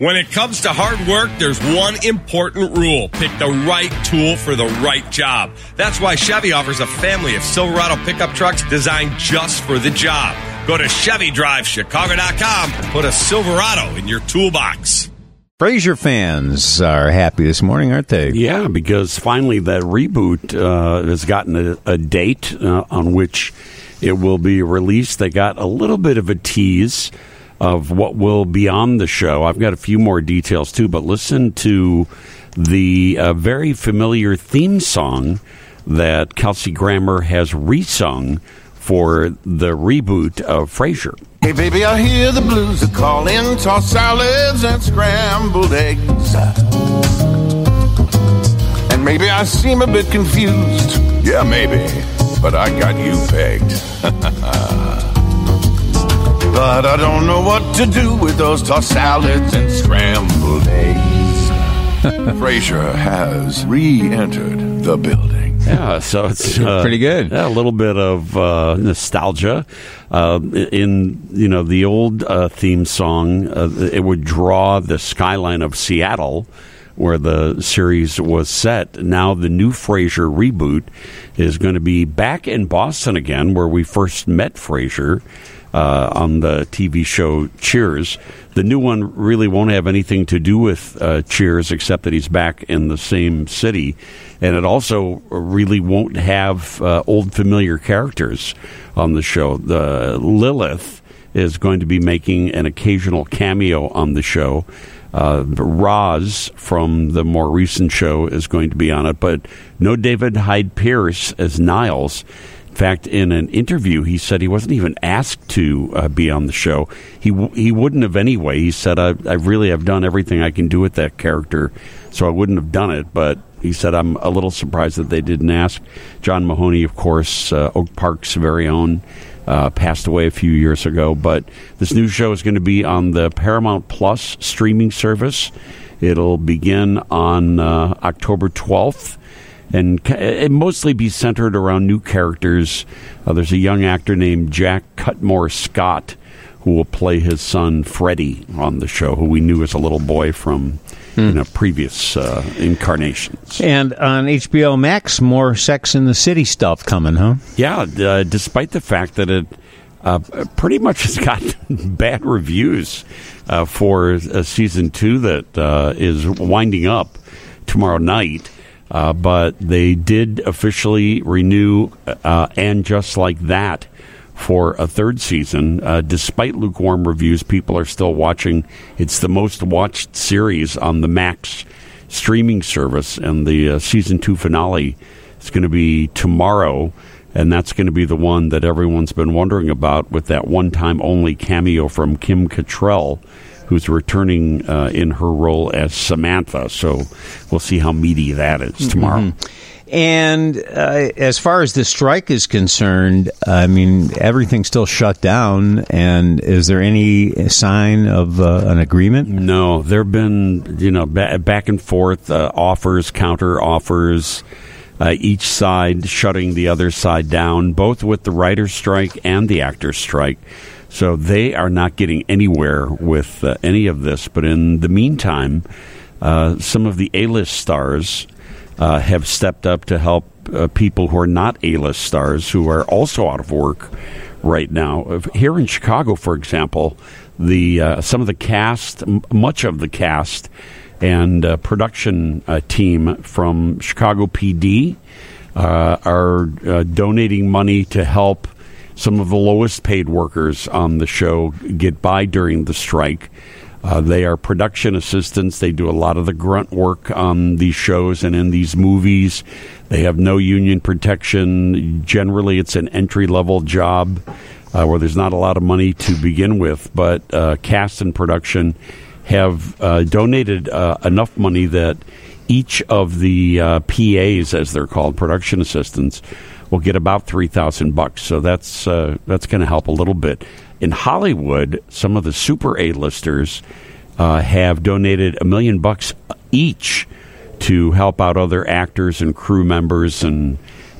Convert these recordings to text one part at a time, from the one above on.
When it comes to hard work, there's one important rule. Pick the right tool for the right job. That's why Chevy offers a family of Silverado pickup trucks designed just for the job. Go to ChevyDriveChicago.com and put a Silverado in your toolbox. Frasier fans are happy this morning, aren't they? Yeah, because finally that reboot has gotten a date on which it will be released. They got a little bit of a tease of what will be on the show. I've got a few more details, too, but listen to the very familiar theme song that Kelsey Grammer has resung for the reboot of Frasier. Hey, baby, I hear the blues are calling, tossed salads and scrambled eggs. And maybe I seem a bit confused. Yeah, maybe, but I got you pegged. But I don't know what to do with those tossed salads and scrambled eggs. Frasier has re-entered the building. Yeah, so it's pretty good. Yeah, a little bit of nostalgia in the old theme song. It would draw the skyline of Seattle, where the series was set. Now the new Frasier reboot is going to be back in Boston again, where we first met Frasier. On the TV show Cheers. The new one really won't have anything to do with Cheers, except that he's back in the same city. And it also really won't have old familiar characters on the show. The Lilith is going to be making an occasional cameo on the show. Roz from the more recent show is going to be on it, but no David Hyde Pierce as Niles. In fact, in an interview, he said he wasn't even asked to be on the show. He wouldn't have anyway. He said, I really have done everything I can do with that character, so I wouldn't have done it. But he said, I'm a little surprised that they didn't ask. John Mahoney, of course, Oak Park's very own, passed away a few years ago. But this new show is going to be on the Paramount Plus streaming service. It'll begin on October 12th. And it mostly be centered around new characters. There's a young actor named Jack Cutmore Scott who will play his son Freddie on the show, who we knew as a little boy from previous incarnations. And on HBO Max, more Sex and the City stuff coming, huh? Yeah, despite the fact that it pretty much has got bad reviews for season 2 that is winding up tomorrow night. But they did officially renew And Just Like That for a third season. Despite lukewarm reviews, people are still watching. It's the most watched series on the Max streaming service, and the season 2 finale is going to be tomorrow, and that's going to be the one that everyone's been wondering about, with that one-time only cameo from Kim Cattrall, who's returning in her role as Samantha. So we'll see how meaty that is tomorrow. Mm-hmm. And as far as the strike is concerned, I mean, everything's still shut down. And is there any sign of an agreement? No, there have been, back and forth offers, counter offers, each side shutting the other side down, both with the writer's strike and the actor's strike. So they are not getting anywhere with any of this. But in the meantime, some of the A-list stars have stepped up to help people who are not A-list stars, who are also out of work right now. Here in Chicago, for example, some of the cast, much of the cast and production team from Chicago PD are donating money to help some of the lowest paid workers on the show get by during the strike. They are production assistants. They do a lot of the grunt work on these shows and in these movies. They have no union protection. Generally, it's an entry-level job where there's not a lot of money to begin with. But cast and production have donated enough money that each of the PAs, as they're called, production assistants, will get about $3,000. So that's going to help a little bit. In Hollywood, some of the super A-listers have donated $1 million each to help out other actors and crew members and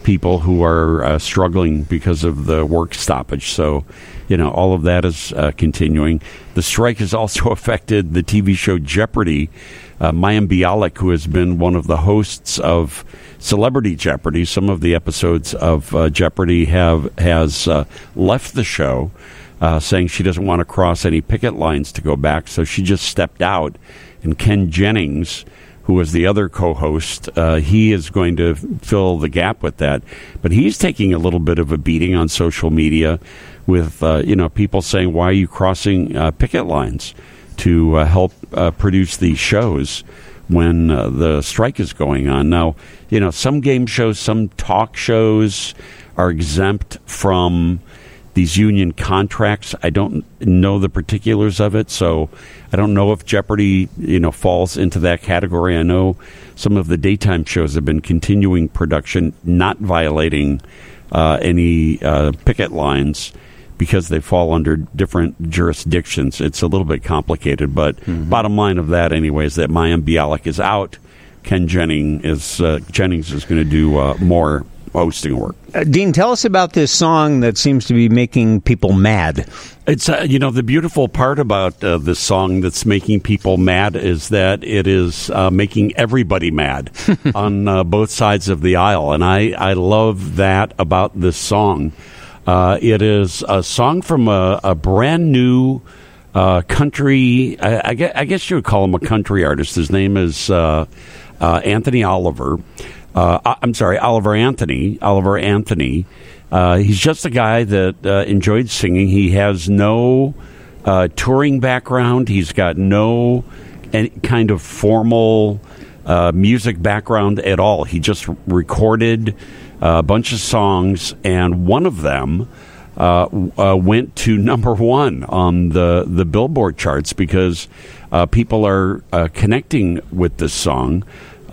people who are struggling because of the work stoppage. So, all of that is continuing. The strike has also affected the TV show Jeopardy. Mayim Bialik, who has been one of the hosts of Celebrity Jeopardy, some of the episodes of Jeopardy has left the show, saying she doesn't want to cross any picket lines to go back, so she just stepped out. And Ken Jennings, who was the other co-host, he is going to fill the gap with that. But he's taking a little bit of a beating on social media with, people saying, why are you crossing picket lines to help produce these shows when the strike is going on? Now, some game shows, some talk shows are exempt from these union contracts. I don't know the particulars of it, so I don't know if Jeopardy, falls into that category. I know some of the daytime shows have been continuing production, not violating any picket lines because they fall under different jurisdictions. It's a little bit complicated, but bottom line of that, anyway, is that Mayim Bialik is out. Ken Jennings is going to do more hosting work. Dean, tell us about this song that seems to be making people mad. It's the beautiful part about this song that's making people mad is that it is making everybody mad on both sides of the aisle, and I love that about this song. It is a song from a brand new country. I guess you would call him a country artist. His name is Anthony Oliver. Oliver Anthony. Oliver Anthony. He's just a guy that enjoyed singing. He has no touring background. He's got no any kind of formal music background at all. He just recorded a bunch of songs, and one of them went to number one on the Billboard charts because people are connecting with this song.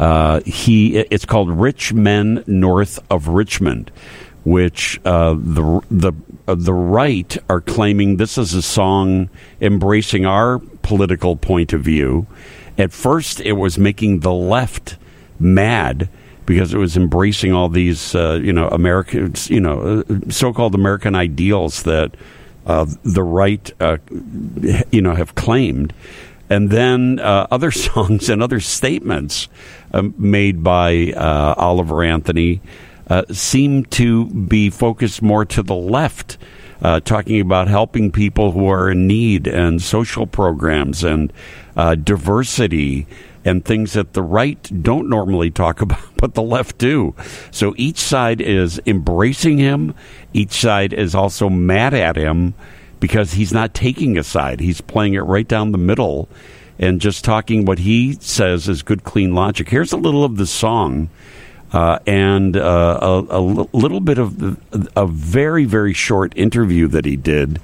It's called Rich Men North of Richmond, which the right are claiming this is a song embracing our political point of view. At first, it was making the left mad because it was embracing all these, so-called American ideals that the right, have claimed. And then other songs and other statements made by Oliver Anthony seem to be focused more to the left, talking about helping people who are in need and social programs and diversity and things that the right don't normally talk about, but the left do. So each side is embracing him. Each side is also mad at him because he's not taking a side. He's playing it right down the middle and just talking what he says is good, clean logic. Here's a little of the song and a little bit of a very, very short interview that he did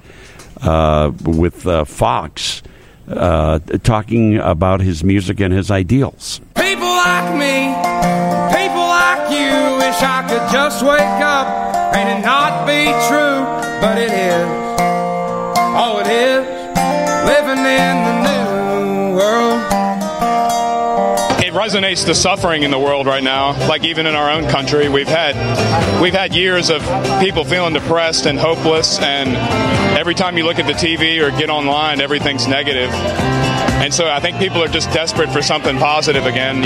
with Fox, talking about his music and his ideals. People like me, people like you, wish I could just wake up and it not be true, but it is. Oh, it is living in the new world. It resonates the suffering in the world right now. Like even in our own country, we've had years of people feeling depressed and hopeless, and every time you look at the TV or get online, everything's negative. And so I think people are just desperate for something positive again.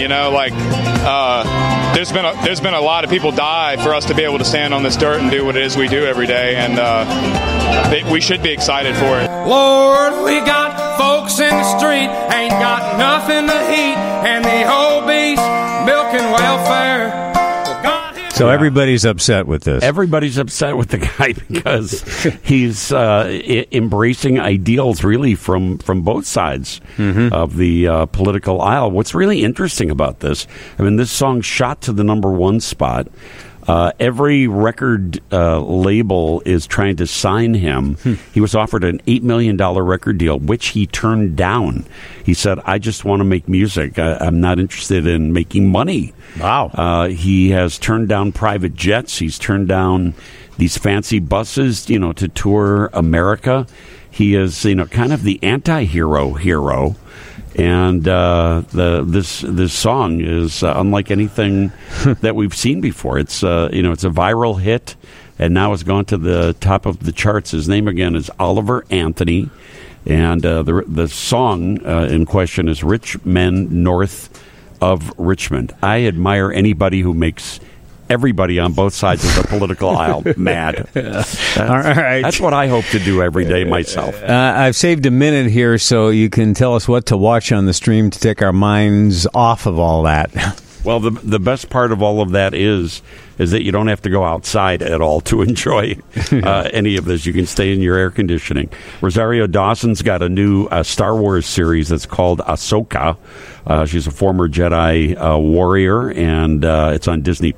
There's been a lot of people die for us to be able to stand on this dirt and do what it is we do every day, and we should be excited for it. Lord, we got folks in the street, ain't got nothing to eat, and the whole beast milking welfare. So everybody's upset with this. Everybody's upset with the guy because he's embracing ideals really from both sides of the political aisle. What's really interesting about this, this song shot to the number one spot. Every record label is trying to sign him. He was offered an $8 million record deal, which he turned down. He said, I just want to make music. I'm not interested in making money. Wow. He has turned down private jets. He's turned down these fancy buses, to tour America. he is, kind of the anti-hero hero. And this song is unlike anything that we've seen before. It's it's a viral hit, and now it's gone to the top of the charts. His name again is Oliver Anthony, and the song in question is "Rich Men North of Richmond." I admire anybody who makes everybody on both sides of the political aisle mad. All right. That's what I hope to do every day myself. I've saved a minute here so you can tell us what to watch on the stream to take our minds off of all that. Well, the best part of all of that is that you don't have to go outside at all to enjoy any of this. You can stay in your air conditioning. Rosario Dawson's got a new Star Wars series that's called Ahsoka. She's a former Jedi warrior, and it's on Disney+.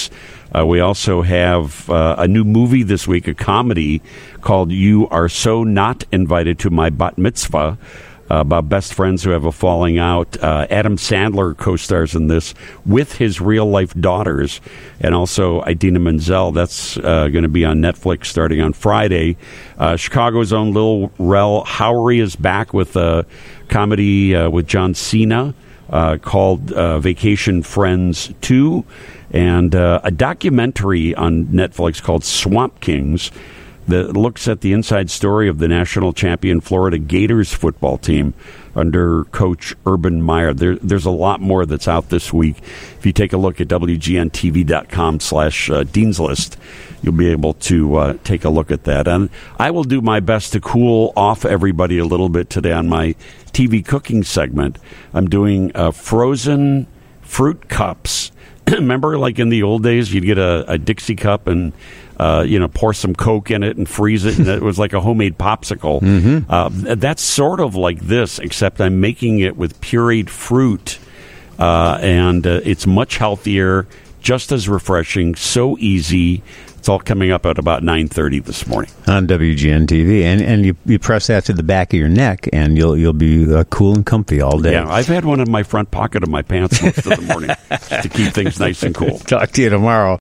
We also have a new movie this week, a comedy called You Are So Not Invited to My Bat Mitzvah, about best friends who have a falling out. Adam Sandler co-stars in this with his real-life daughters, and also Idina Menzel. That's going to be on Netflix starting on Friday. Chicago's own Lil Rel Howery is back with a comedy with John Cena called Vacation Friends 2, and a documentary on Netflix called Swamp Kings that looks at the inside story of the national champion Florida Gators football team under Coach Urban Meyer. There's a lot more that's out this week. If you take a look at WGNTV.com/Dean's List, you'll be able to take a look at that. And I will do my best to cool off everybody a little bit today on my TV cooking segment. I'm doing frozen fruit cups. Remember, like in the old days, you'd get a Dixie cup and pour some Coke in it and freeze it, and it was like a homemade popsicle. Mm-hmm. That's sort of like this, except I'm making it with pureed fruit, and it's much healthier, just as refreshing, so easy. It's all coming up at about 9:30 this morning on WGN-TV, and you press that to the back of your neck, and you'll be cool and comfy all day. Yeah, I've had one in my front pocket of my pants most of the morning to keep things nice and cool. Talk to you tomorrow.